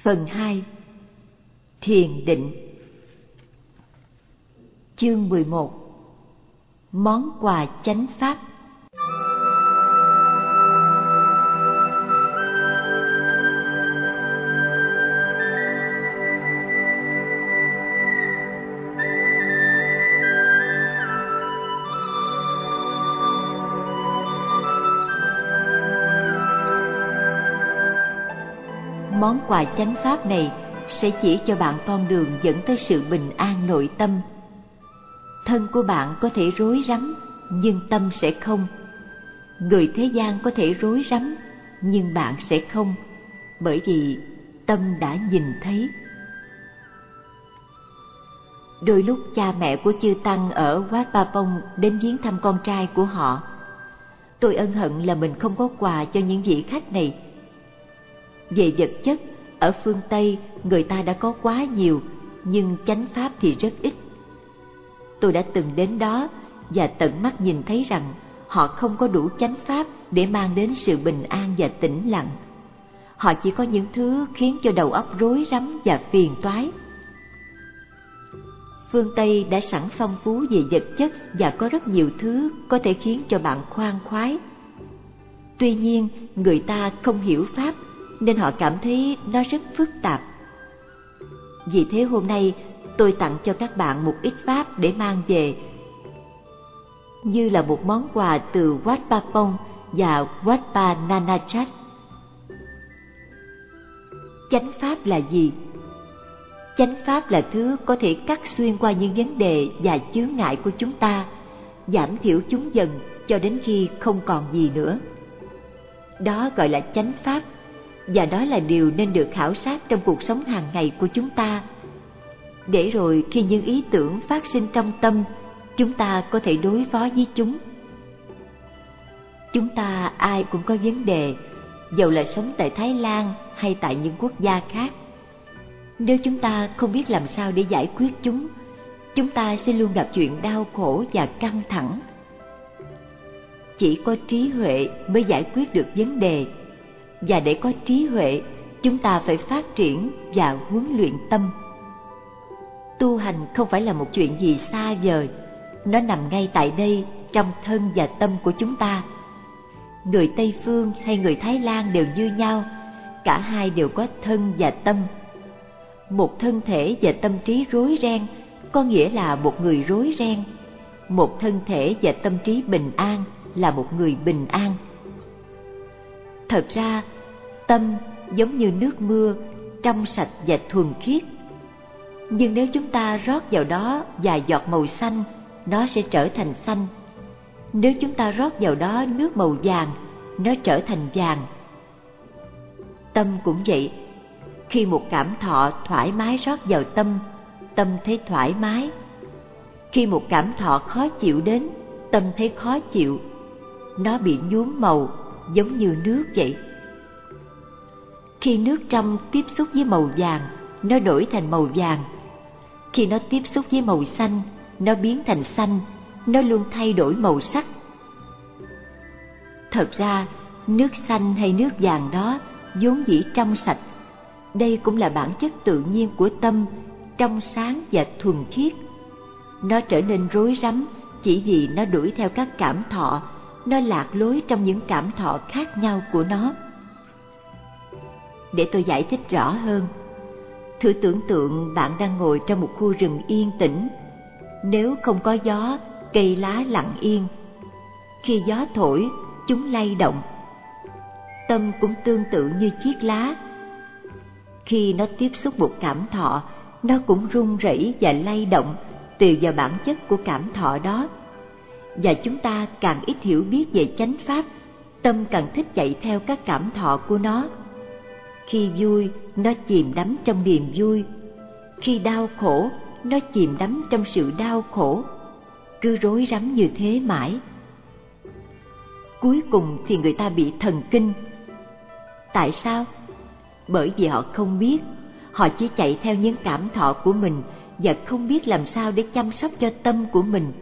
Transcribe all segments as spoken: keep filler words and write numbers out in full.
Phần hai. Thiền định. Chương mười một. Món quà chánh pháp. Món quà chánh pháp này sẽ chỉ cho bạn con đường dẫn tới sự bình an nội tâm. Thân của bạn có thể rối rắm, nhưng tâm sẽ không. Người thế gian có thể rối rắm, nhưng bạn sẽ không, bởi vì tâm đã nhìn thấy. Đôi lúc cha mẹ của chư Tăng ở Wat Pa Pong đến viếng thăm con trai của họ. Tôi ân hận là mình không có quà cho những vị khách này. Về vật chất, ở phương Tây người ta đã có quá nhiều, nhưng chánh pháp thì rất ít. Tôi đã từng đến đó và tận mắt nhìn thấy rằng họ không có đủ chánh pháp để mang đến sự bình an và tĩnh lặng. Họ chỉ có những thứ khiến cho đầu óc rối rắm và phiền toái. Phương Tây đã sẵn phong phú về vật chất và có rất nhiều thứ có thể khiến cho bạn khoan khoái. Tuy nhiên, người ta không hiểu pháp nên họ cảm thấy nó rất phức tạp. Vì thế hôm nay tôi tặng cho các bạn một ít pháp để mang về, như là một món quà từ Wat Pa Pong và Wat Pa Nanachat. Chánh pháp là gì? Chánh pháp là thứ có thể cắt xuyên qua những vấn đề và chướng ngại của chúng ta, giảm thiểu chúng dần cho đến khi không còn gì nữa. Đó gọi là chánh pháp, và đó là điều nên được khảo sát trong cuộc sống hàng ngày của chúng ta, để rồi khi những ý tưởng phát sinh trong tâm, chúng ta có thể đối phó với chúng. Chúng ta ai cũng có vấn đề, dầu là sống tại Thái Lan hay tại những quốc gia khác. Nếu chúng ta không biết làm sao để giải quyết chúng, chúng ta sẽ luôn gặp chuyện đau khổ và căng thẳng. Chỉ có trí huệ mới giải quyết được vấn đề, và để có trí huệ, chúng ta phải phát triển và huấn luyện tâm. Tu hành không phải là một chuyện gì xa vời, nó nằm ngay tại đây, trong thân và tâm của chúng ta. Người Tây Phương hay người Thái Lan đều như nhau, cả hai đều có thân và tâm. Một thân thể và tâm trí rối ren có nghĩa là một người rối ren. Một thân thể và tâm trí bình an là một người bình an. Thật ra, tâm giống như nước mưa, trong sạch và thuần khiết. Nhưng nếu chúng ta rót vào đó vài giọt màu xanh, nó sẽ trở thành xanh. Nếu chúng ta rót vào đó nước màu vàng, nó trở thành vàng. Tâm cũng vậy. Khi một cảm thọ thoải mái rót vào tâm, tâm thấy thoải mái. Khi một cảm thọ khó chịu đến, tâm thấy khó chịu. Nó bị nhuốm màu, giống như nước vậy. Khi nước trong tiếp xúc với màu vàng, nó đổi thành màu vàng. Khi nó tiếp xúc với màu xanh, nó biến thành xanh. Nó luôn thay đổi màu sắc. Thật ra, nước xanh hay nước vàng đó vốn dĩ trong sạch. Đây cũng là bản chất tự nhiên của tâm, trong sáng và thuần khiết. Nó trở nên rối rắm chỉ vì nó đuổi theo các cảm thọ, nó lạc lối trong những cảm thọ khác nhau của nó. Để tôi giải thích rõ hơn, thử tưởng tượng bạn đang ngồi trong một khu rừng yên tĩnh. Nếu không có gió, cây lá lặng yên. Khi gió thổi, chúng lay động. Tâm cũng tương tự như chiếc lá. Khi nó tiếp xúc một cảm thọ, nó cũng rung rẩy và lay động tùy vào bản chất của cảm thọ đó. Và chúng ta càng ít hiểu biết về chánh pháp, tâm càng thích chạy theo các cảm thọ của nó. Khi vui, nó chìm đắm trong niềm vui. Khi đau khổ, nó chìm đắm trong sự đau khổ. Cứ rối rắm như thế mãi. Cuối cùng thì người ta bị thần kinh. Tại sao? Bởi vì họ không biết. Họ chỉ chạy theo những cảm thọ của mình và không biết làm sao để chăm sóc cho tâm của mình.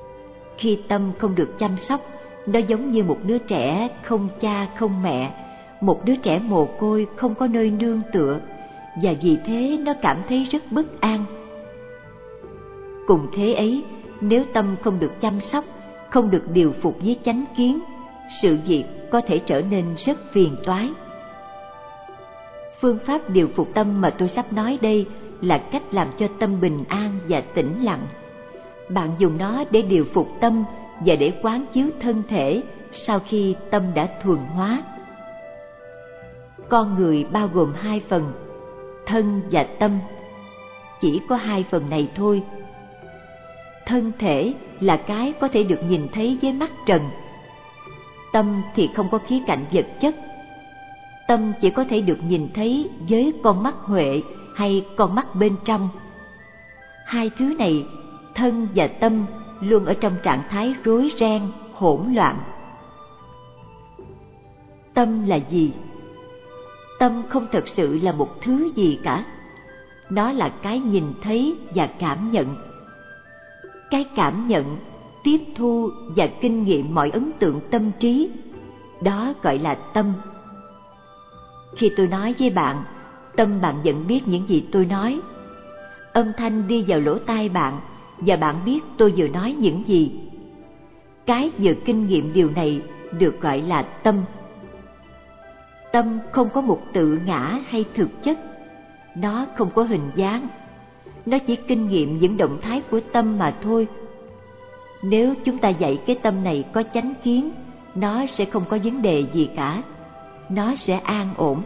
Khi tâm không được chăm sóc, nó giống như một đứa trẻ không cha không mẹ, một đứa trẻ mồ côi không có nơi nương tựa, và vì thế nó cảm thấy rất bất an. Cùng thế ấy, nếu tâm không được chăm sóc, không được điều phục với chánh kiến, sự việc có thể trở nên rất phiền toái. Phương pháp điều phục tâm mà tôi sắp nói đây là cách làm cho tâm bình an và tĩnh lặng. Bạn dùng nó để điều phục tâm và để quán chiếu thân thể sau khi tâm đã thuần hóa. Con người bao gồm hai phần, thân và tâm. Chỉ có hai phần này thôi. Thân thể là cái có thể được nhìn thấy với mắt trần. Tâm thì không có khía cạnh vật chất. Tâm chỉ có thể được nhìn thấy với con mắt huệ hay con mắt bên trong. Hai thứ này, thân và tâm, luôn ở trong trạng thái rối ren, hỗn loạn. Tâm là gì? Tâm không thực sự là một thứ gì cả. Nó là cái nhìn thấy và cảm nhận. Cái cảm nhận, tiếp thu và kinh nghiệm mọi ấn tượng tâm trí, đó gọi là tâm. Khi tôi nói với bạn, tâm bạn nhận biết những gì tôi nói. Âm thanh đi vào lỗ tai bạn và bạn biết tôi vừa nói những gì. Cái vừa kinh nghiệm điều này được gọi là tâm. Tâm không có một tự ngã hay thực chất. Nó không có hình dáng. Nó chỉ kinh nghiệm những động thái của tâm mà thôi. Nếu chúng ta dạy cái tâm này có chánh kiến, nó sẽ không có vấn đề gì cả. Nó sẽ an ổn.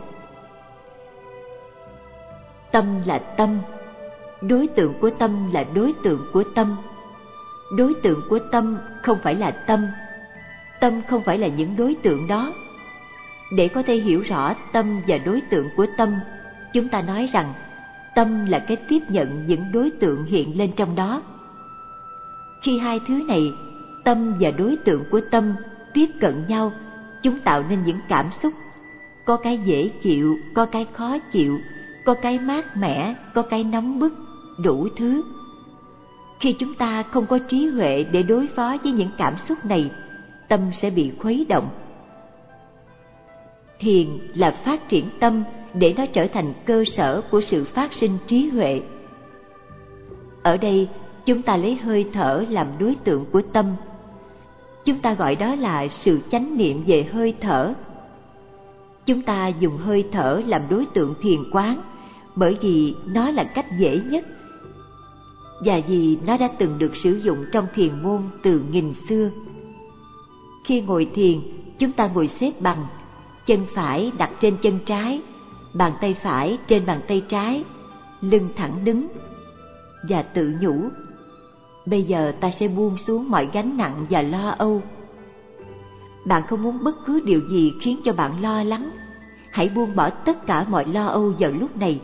Tâm là tâm. Đối tượng của tâm là đối tượng của tâm. Đối tượng của tâm không phải là tâm. Tâm không phải là những đối tượng đó. Để có thể hiểu rõ tâm và đối tượng của tâm, chúng ta nói rằng tâm là cái tiếp nhận những đối tượng hiện lên trong đó. Khi hai thứ này, tâm và đối tượng của tâm, tiếp cận nhau, chúng tạo nên những cảm xúc. Có cái dễ chịu, có cái khó chịu, có cái mát mẻ, có cái nóng bức, đủ thứ. Khi chúng ta không có trí huệ để đối phó với những cảm xúc này, tâm sẽ bị khuấy động. Thiền là phát triển tâm để nó trở thành cơ sở của sự phát sinh trí huệ. Ở đây, chúng ta lấy hơi thở làm đối tượng của tâm. Chúng ta gọi đó là sự chánh niệm về hơi thở. Chúng ta dùng hơi thở làm đối tượng thiền quán bởi vì nó là cách dễ nhất và vì nó đã từng được sử dụng trong thiền môn từ nghìn xưa. Khi ngồi thiền, chúng ta ngồi xếp bằng, chân phải đặt trên chân trái, bàn tay phải trên bàn tay trái, lưng thẳng đứng, và tự nhủ: bây giờ ta sẽ buông xuống mọi gánh nặng và lo âu. Bạn không muốn bất cứ điều gì khiến cho bạn lo lắng, hãy buông bỏ tất cả mọi lo âu vào lúc này.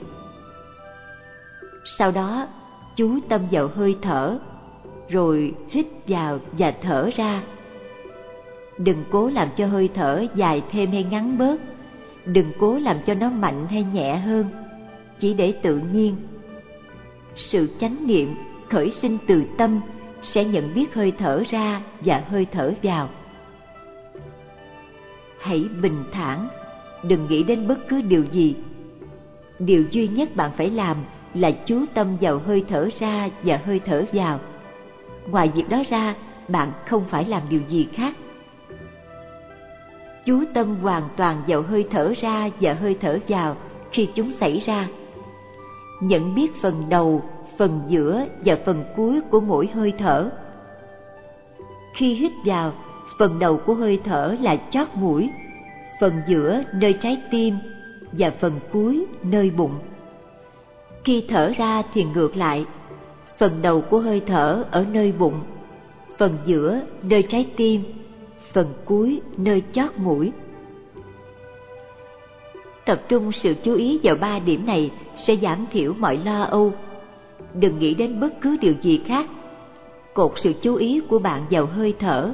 Sau đó, chú tâm vào hơi thở, rồi hít vào và thở ra. Đừng cố làm cho hơi thở dài thêm hay ngắn bớt, đừng cố làm cho nó mạnh hay nhẹ hơn, chỉ để tự nhiên. Sự chánh niệm khởi sinh từ tâm sẽ nhận biết hơi thở ra và hơi thở vào. Hãy bình thản, đừng nghĩ đến bất cứ điều gì. Điều duy nhất bạn phải làm là chú tâm vào hơi thở ra và hơi thở vào. Ngoài việc đó ra, bạn không phải làm điều gì khác. Chú tâm hoàn toàn vào hơi thở ra và hơi thở vào khi chúng xảy ra. Nhận biết phần đầu, phần giữa và phần cuối của mỗi hơi thở. Khi hít vào, phần đầu của hơi thở là chót mũi, phần giữa nơi trái tim và phần cuối nơi bụng. Khi thở ra thì ngược lại, phần đầu của hơi thở ở nơi bụng, phần giữa nơi trái tim, phần cuối nơi chót mũi. Tập trung sự chú ý vào ba điểm này sẽ giảm thiểu mọi lo âu. Đừng nghĩ đến bất cứ điều gì khác. Cột sự chú ý của bạn vào hơi thở.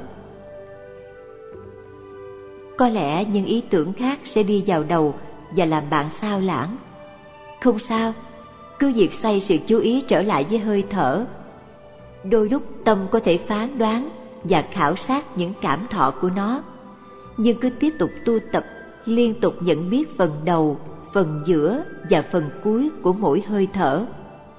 Có lẽ những ý tưởng khác sẽ đi vào đầu và làm bạn sao lãng. Không sao, cứ việc xoay sự chú ý trở lại với hơi thở. Đôi lúc tâm có thể phán đoán và khảo sát những cảm thọ của nó, nhưng cứ tiếp tục tu tập liên tục nhận biết phần đầu, phần giữa và phần cuối của mỗi hơi thở.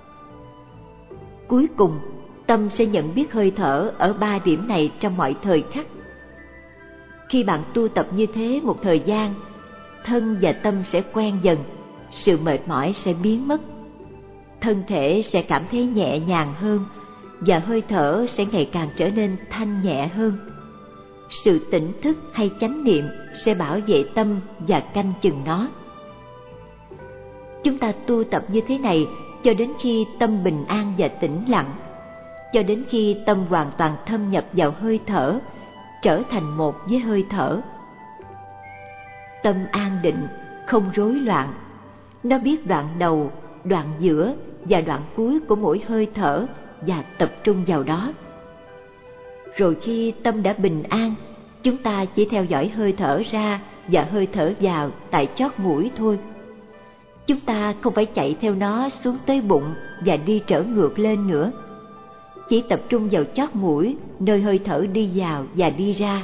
Cuối cùng, tâm sẽ nhận biết hơi thở ở ba điểm này trong mọi thời khắc. Khi bạn tu tập như thế một thời gian, thân và tâm sẽ quen dần, sự mệt mỏi sẽ biến mất. Thân thể sẽ cảm thấy nhẹ nhàng hơn và hơi thở sẽ ngày càng trở nên thanh nhẹ hơn. Sự tỉnh thức hay chánh niệm sẽ bảo vệ tâm và canh chừng nó. Chúng ta tu tập như thế này cho đến khi tâm bình an và tĩnh lặng, cho đến khi tâm hoàn toàn thâm nhập vào hơi thở, trở thành một với hơi thở. Tâm an định, không rối loạn. Nó biết đoạn đầu, đoạn giữa và đoạn cuối của mỗi hơi thở và tập trung vào đó. Rồi khi tâm đã bình an, chúng ta chỉ theo dõi hơi thở ra và hơi thở vào tại chót mũi thôi. Chúng ta không phải chạy theo nó xuống tới bụng và đi trở ngược lên nữa. Chỉ tập trung vào chót mũi, nơi hơi thở đi vào và đi ra.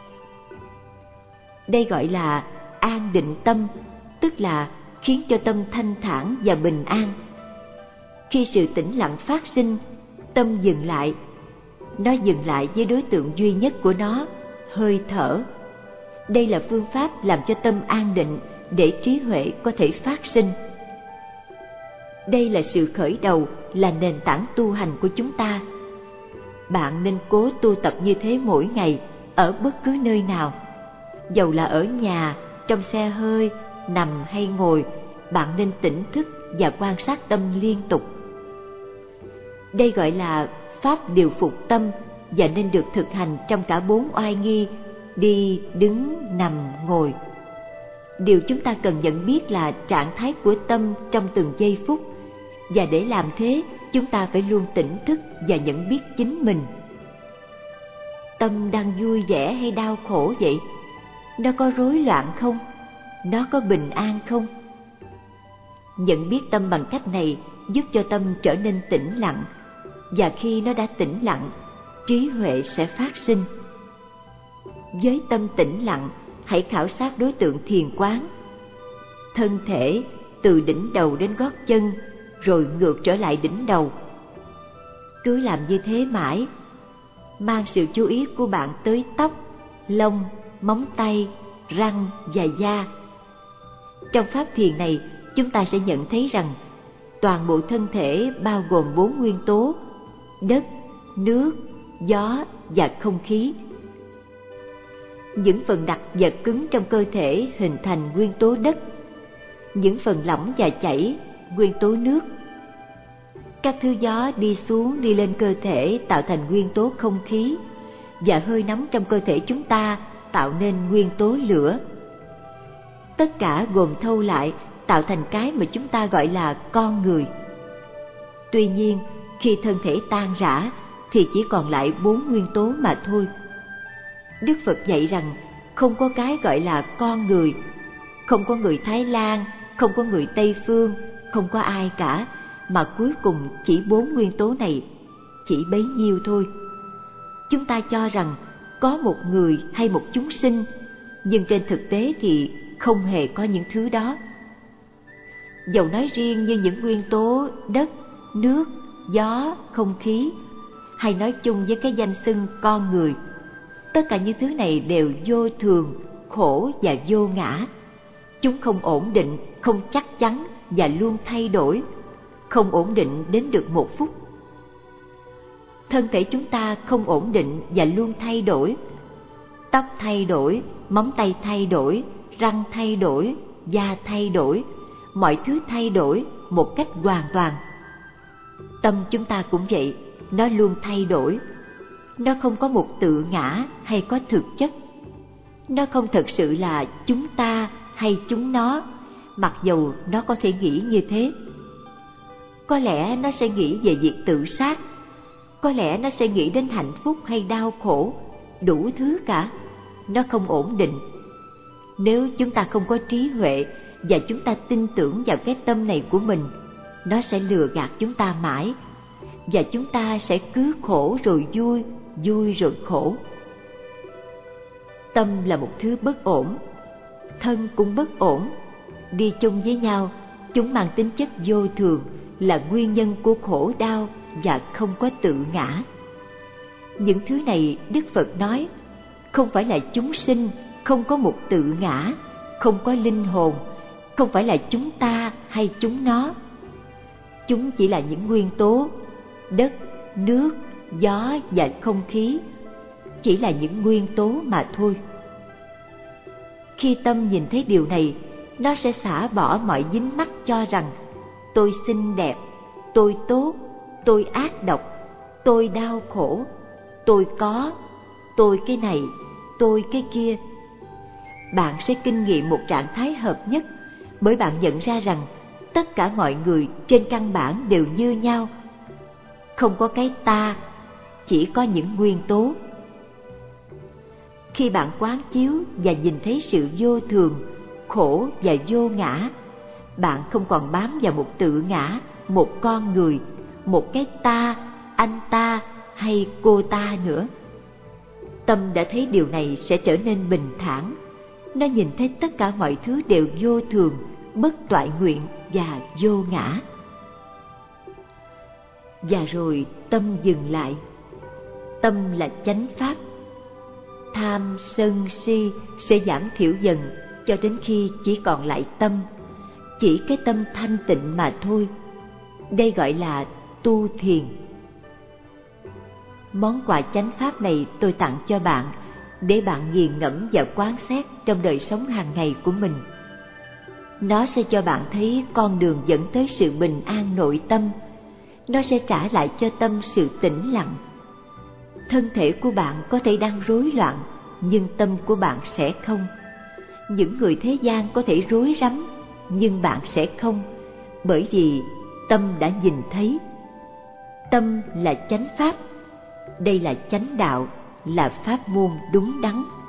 Đây gọi là an định tâm, tức là khiến cho tâm thanh thản và bình an. Khi sự tĩnh lặng phát sinh, tâm dừng lại. Nó dừng lại với đối tượng duy nhất của nó, hơi thở. Đây là phương pháp làm cho tâm an định để trí huệ có thể phát sinh. Đây là sự khởi đầu, là nền tảng tu hành của chúng ta. Bạn nên cố tu tập như thế mỗi ngày, ở bất cứ nơi nào. Dầu là ở nhà, trong xe hơi, nằm hay ngồi, bạn nên tỉnh thức và quan sát tâm liên tục. Đây gọi là pháp điều phục tâm và nên được thực hành trong cả bốn oai nghi: đi, đứng, nằm, ngồi. Điều chúng ta cần nhận biết là trạng thái của tâm trong từng giây phút, và để làm thế, chúng ta phải luôn tỉnh thức và nhận biết chính mình. Tâm đang vui vẻ hay đau khổ vậy? Nó có rối loạn không? Nó có bình an không? Nhận biết tâm bằng cách này giúp cho tâm trở nên tĩnh lặng, và khi nó đã tĩnh lặng, trí huệ sẽ phát sinh. Với tâm tĩnh lặng, hãy khảo sát đối tượng thiền quán. Thân thể từ đỉnh đầu đến gót chân, rồi ngược trở lại đỉnh đầu. Cứ làm như thế mãi. Mang sự chú ý của bạn tới tóc, lông, móng tay, răng và da. Trong pháp thiền này, chúng ta sẽ nhận thấy rằng toàn bộ thân thể bao gồm bốn nguyên tố: đất, nước, gió và không khí. Những phần đặc và cứng trong cơ thể hình thành nguyên tố đất, những phần lỏng và chảy nguyên tố nước. Các thứ gió đi xuống đi lên cơ thể tạo thành nguyên tố không khí, và hơi nóng trong cơ thể chúng ta tạo nên nguyên tố lửa. Tất cả gồm thâu lại tạo thành cái mà chúng ta gọi là con người. Tuy nhiên, khi thân thể tan rã thì chỉ còn lại bốn nguyên tố mà thôi. Đức Phật dạy rằng không có cái gọi là con người, không có người Thái Lan, không có người Tây Phương, không có ai cả, mà cuối cùng chỉ bốn nguyên tố này, chỉ bấy nhiêu thôi. Chúng ta cho rằng có một người hay một chúng sinh, nhưng trên thực tế thì không hề có những thứ đó. Dầu nói riêng như những nguyên tố đất, nước, gió, không khí, hay nói chung với cái danh xưng con người, tất cả những thứ này đều vô thường, khổ và vô ngã. Chúng không ổn định, không chắc chắn và luôn thay đổi, không ổn định đến được một phút. Thân thể chúng ta không ổn định và luôn thay đổi. Tóc thay đổi, móng tay thay đổi, răng thay đổi, da thay đổi, mọi thứ thay đổi một cách hoàn toàn. Tâm chúng ta cũng vậy, nó luôn thay đổi. Nó không có một tự ngã hay có thực chất. Nó không thật sự là chúng ta hay chúng nó, mặc dầu nó có thể nghĩ như thế. Có lẽ nó sẽ nghĩ về việc tự sát, có lẽ nó sẽ nghĩ đến hạnh phúc hay đau khổ, đủ thứ cả. Nó không ổn định. Nếu chúng ta không có trí huệ và chúng ta tin tưởng vào cái tâm này của mình, nó sẽ lừa gạt chúng ta mãi, và chúng ta sẽ cứ khổ rồi vui, vui rồi khổ. Tâm là một thứ bất ổn. thân cũng bất ổn. Đi chung với nhau, chúng mang tính chất vô thường, là nguyên nhân của khổ đau và không có tự ngã. Những thứ này Đức Phật nói không phải là chúng sinh, không có một tự ngã, không có linh hồn, không phải là chúng ta hay chúng nó. Chúng chỉ là những nguyên tố, đất, nước, gió và không khí, chỉ là những nguyên tố mà thôi. Khi tâm nhìn thấy điều này, nó sẽ xả bỏ mọi dính mắc cho rằng tôi xinh đẹp, tôi tốt, tôi ác độc, tôi đau khổ, tôi có, tôi cái này, tôi cái kia. Bạn sẽ kinh nghiệm một trạng thái hợp nhất, bởi bạn nhận ra rằng tất cả mọi người trên căn bản đều như nhau. Không có cái ta, chỉ có những nguyên tố. Khi bạn quán chiếu và nhìn thấy sự vô thường, khổ và vô ngã, bạn không còn bám vào một tự ngã, một con người, một cái ta, anh ta hay cô ta nữa. Tâm đã thấy điều này sẽ trở nên bình thản. Nó nhìn thấy tất cả mọi thứ đều vô thường, bất toại nguyện và vô ngã. Và rồi tâm dừng lại. Tâm là chánh pháp. Tham, sân, si sẽ giảm thiểu dần cho đến khi chỉ còn lại tâm, chỉ cái tâm thanh tịnh mà thôi. Đây gọi là tu thiền. Món quà chánh pháp này tôi tặng cho bạn để bạn nghiền ngẫm và quán xét trong đời sống hàng ngày của mình. Nó sẽ cho bạn thấy con đường dẫn tới sự bình an nội tâm. Nó sẽ trả lại cho tâm sự tĩnh lặng. Thân thể của bạn có thể đang rối loạn, nhưng tâm của bạn sẽ không. Những người thế gian có thể rối rắm, nhưng bạn sẽ không, bởi vì tâm đã nhìn thấy. Tâm là chánh pháp. Đây là chánh đạo, là pháp môn đúng đắn.